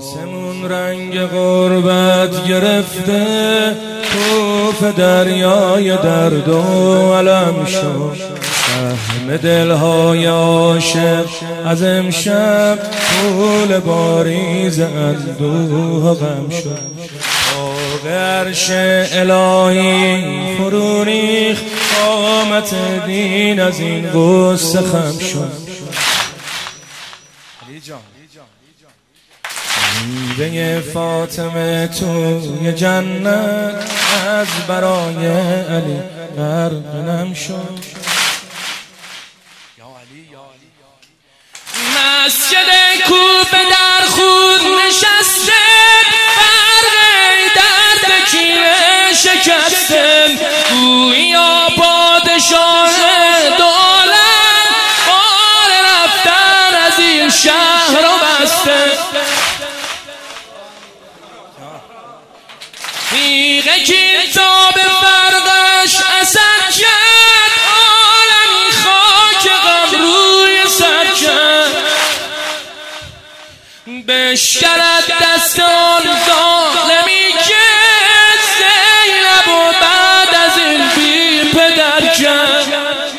آسمون رنگ غربت گرفته، توف دریای درد و علم شد. سهم دلهای عاشق از امشب طول باریز اندوه و غم شد. باغ عرش الهی فرو ریخت، قامت دین از این غصه خم شد. میوه فاطمه توی جنت از برای علی غرق شد. مسجد کوبه در خود نشسته، برق درد کینه شکسته. گویا پادشاه دولت بار رفتن از این شهر رو بسته. تیغ کتاب برقش اثر کرد، عالمی خاک غم روی سر کرد. بشکرد دست آن ظالمی که زینب و بعد از این بی پدر کرد.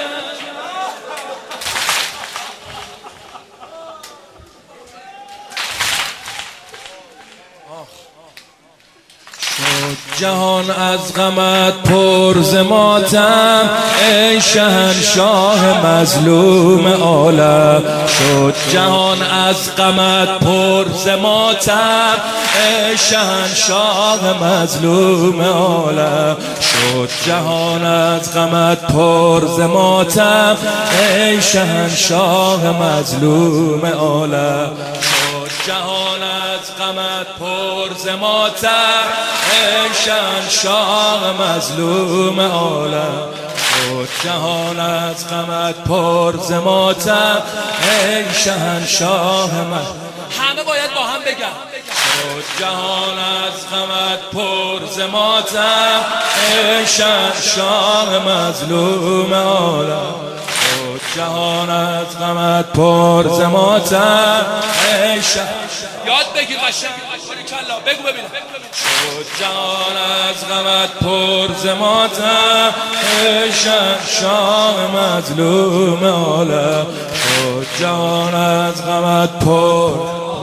جهان از غمت پر ز ماتم، ای شهنشاه مظلوم عالم. شد جهان از غمت پر ز ماتم، ای شهنشاه مظلوم عالم. شد جهان از غمت پر ز ماتم، ای شهنشاه مظلوم عالم. جهان از غمت پر ز ماتم، ای شهنشاه مظلوم عالم. شد جهان از غمت پر ز ماتم، ای شهنشاه همه باید با هم بگن. شد جهان از غمت پر ز ماتم، ای شهنشاه مظلوم عالم. شد جهان از غمت پر ز ماتم، ای یاد بگیر قشنگ کلا بگو ببینم. شد جهان از غمت پر ز ماتم، ای شهنشاه مظلوم عالم. شد جهان از غمت پر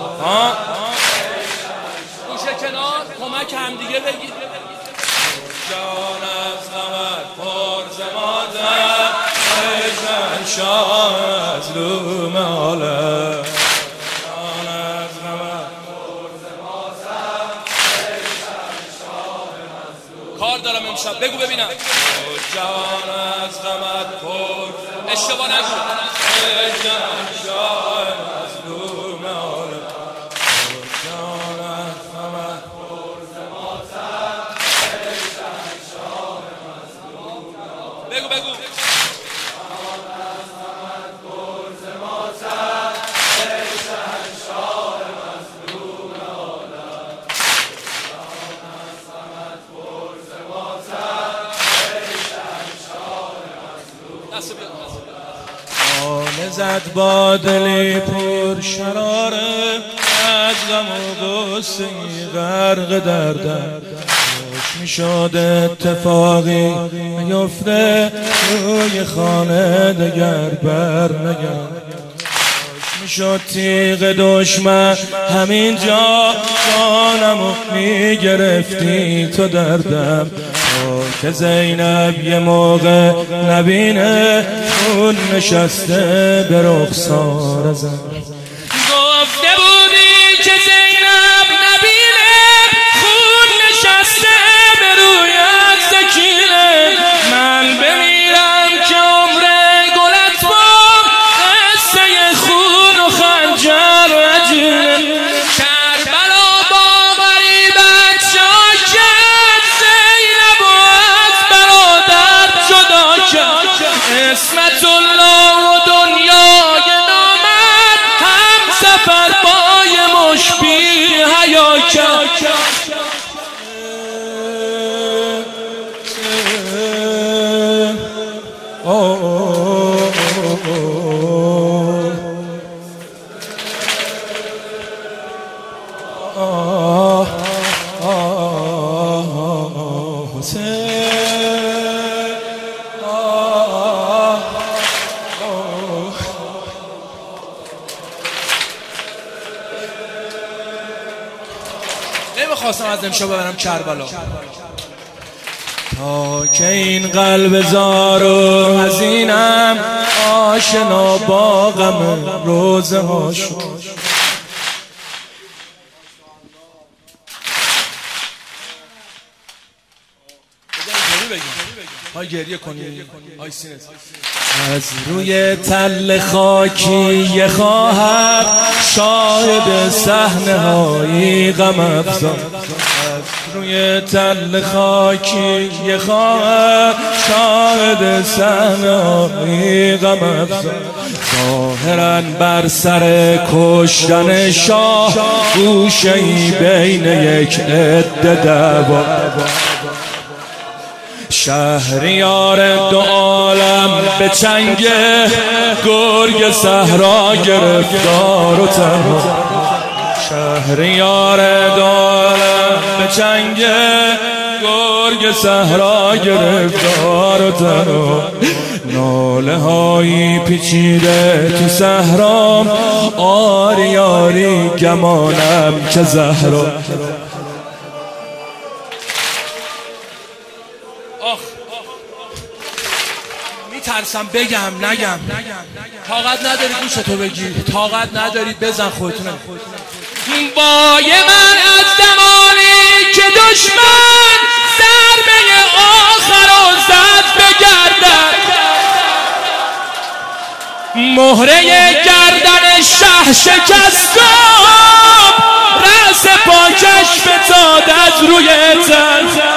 گوشه کنار کمک همدیگه بگیر. جهان از غمت پر ز ماتم، ای شهنشاه مظلوم عالم. کار دارم امشب بگو ببینم. جهان از غمت پر اشتباه نگو. ای شهنشاه مظلوم عالم. جهان از غمت پر ز ماتم، ای شهنشاه مظلوم عالم. بگو بگو. جهان از غمت پر ز ماتم، ای شهنشاه مظلوم عالم. جهان از غمت پر ز ماتم، ای شهنشاه مظلوم. دستو بیار. خانه زد با دلی پر شراره، از غم و غصه غرق دردم. خوش میشد اتفاقی میفته روی خانه دگر بر نگرد. خوش میشد تیغ دشمن همین جا جانمو میگرفتی تو دردم. که زینب یه موقع نبینه خون نشسته به رخسار زن. گفته بودی که زینب نبینه خون نشسته به رویت سکینه. من بمیرم که عمر گلت با قصه خون و خنجر عجینه. کربلا با غریبت شاکت، زینب و از برادر جدا کرد. اسمت الله و دنیای نامد هم سفر با آه آه حسین نمیخواستم از امشب ببرم کربلا تا که این قلب زار و حزینم آشنا با غم روزه ها شد. های گریه کنی های سینت از روی تل خاکی یه خواهر شاهد صحنه های غم افزا. از روی تل خاکی یه خواهر شاهد صحنه های غم افزا. ظاهراً بر سر کشتن شاه گوشه‌ای بین یک عده دعوا. شهریار دو عالم به چنگ گرگ صحرا گرفتار و تنها. شهریار دو عالم به چنگ گرگ صحرا گرفتار و تنها. ناله هایی پیچیده تو صحرام آری آری گمانم که زهرا. میترسم بگم نگم طاقت نداری گوشتو بگی طاقت نداری بزن خودتونه بای من از زمانی که دشمن ضربه آخر و زد به گردن. مهره گردن شه شکستم رأس پاکش فتاد از روی تن.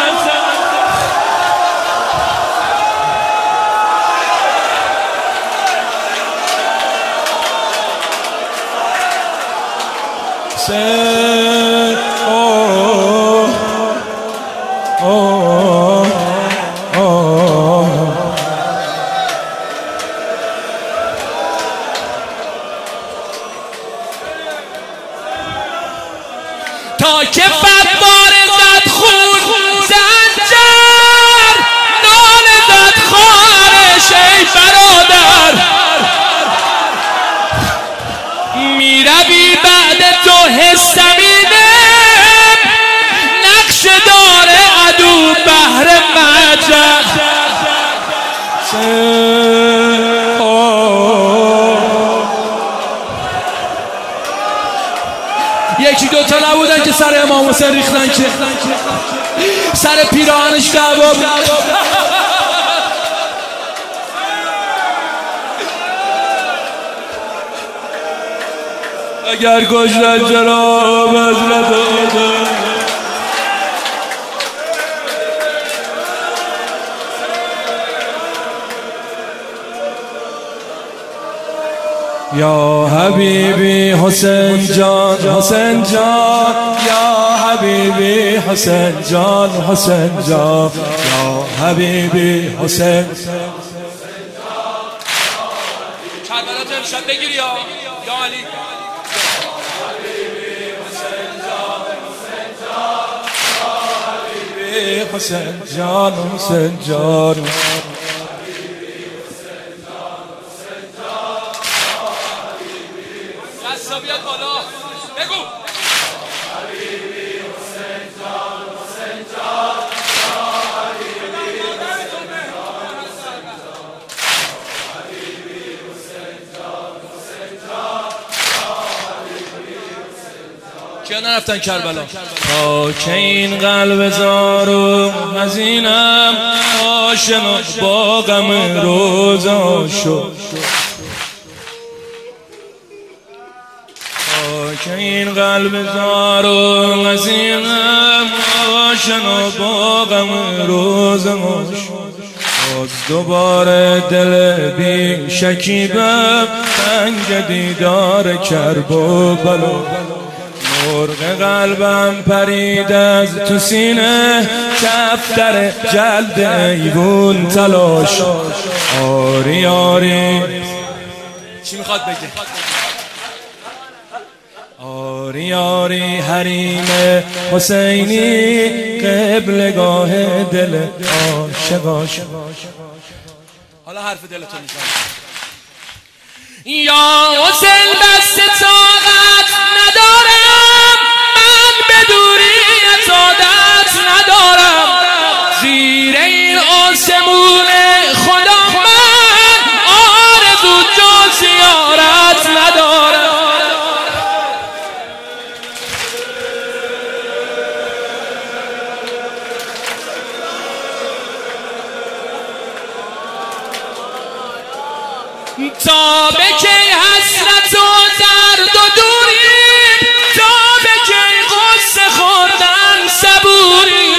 تا که فتوار زد خون زنجر ناله زد خواهرش ای برادر. میروی بعد تو حسمینه نقش داره عدو بهر مجد. یکی دوتا نبودن که سر امام حسین ریختن که سر پیراهنش کباب. اگر کشتن جناب حضرت یا حبیبی حسین جان حسین جان یا حبیبی حسین جان حسین جان یا حبیبی حسین. کربلا تو امشب بگیری یا علی حسین جان حسین جان. دستا بیاد بالا بگو کیا نرفتن کربلا؟ تا که این قلب زار و حزینم آشنا با غم روزا شد. تا که این قلب زار و حزینم آشنا با غم روزا شد. باز دوباره دل بی شکیبم تنگ دیدار کرب و بلا. مرغ قلبم پرید از تو سینه کفتر جلد ایوون تلاش. آری آری چی میخواد بگه؟ یاری یاری حریم حسینی قبلگاه دل عاشقا. حالا حرف دلتو میزنم. یا حسین بس طاقت ندارم، من به دوری عادت ندارم، زیر این آسمون خدا من آرزو جز زیارت ندارم. تا به کی حسرت و درد و دوری، تا به کی غصه خوردن صبوری،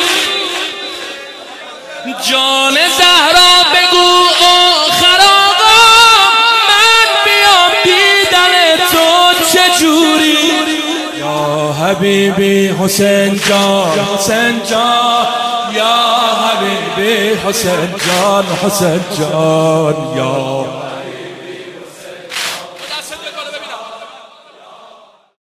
جان زهرا بگو آخر آقا من بیام دیدن تو چجوری. یا حبیبی حسین جان حسین جان، یا حبیبی حسین جان حسین جان، یا